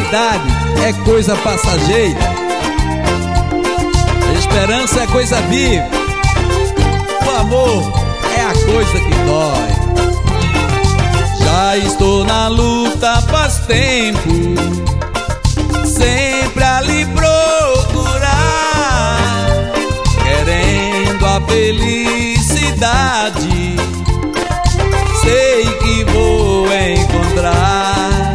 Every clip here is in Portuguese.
felicidade é coisa passageira, a esperança é coisa viva, o amor é a coisa que dói. Já estou na luta faz tempo, sempre a lhe procurar, querendo a felicidade. Sei que vou encontrar,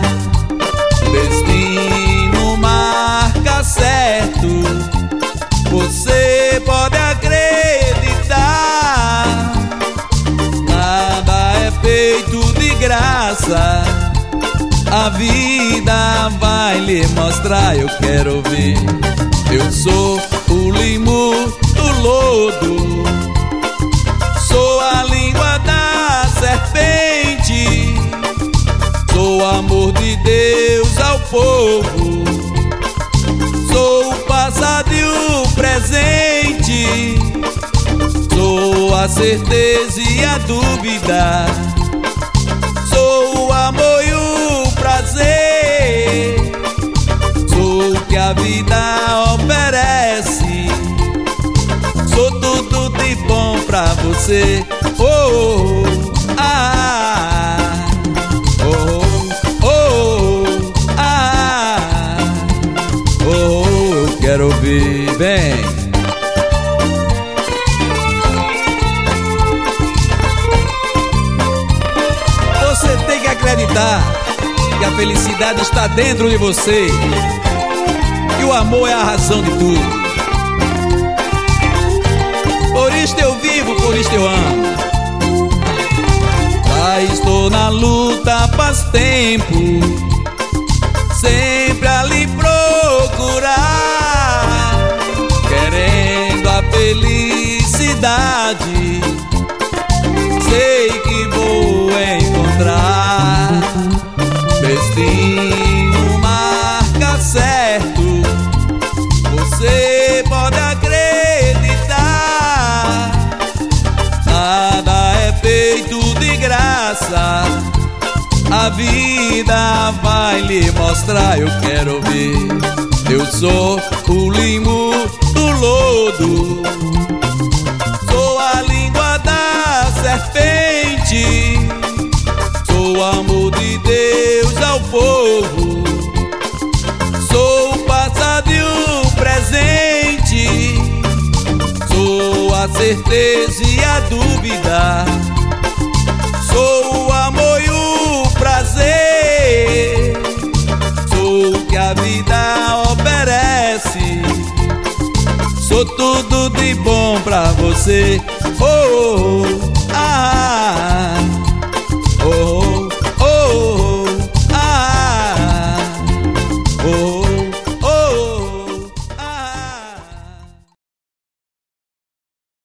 destino marca certo, você pode acreditar. Nada é feito de graça, a vida vai lhe mostrar. Eu quero ver, eu sou o limo do lodo, sou a língua da serpente, sou o amor de Deus ao povo, sou o passado e o presente, sou a certeza e a dúvida, sou o amor e o prazer, sou o que a vida oferece, sou tudo de bom pra você. Oh, oh, ah, oh, oh, ah, oh, eu quero ouvir bem. Você tem que acreditar que a felicidade está dentro de você, que o amor é a razão de tudo. Por isto eu vivo, por isto eu amo. Já estou na luta faz tempo, sempre a lhe procurar, querendo a felicidade. Sei que vou encontrar, destino marca certo, você pode acreditar. Nada é feito de graça, a vida vai lhe mostrar. Eu quero ver, eu sou o limo do lodo, sou a língua da serpente, sou o amor de Deus ao povo, sou o passado e o presente, sou a certeza e a dúvida, sou o amor e o prazer, sou o que a vida oferece, sou tudo de bom pra você. Oh, oh, ah, oh, oh.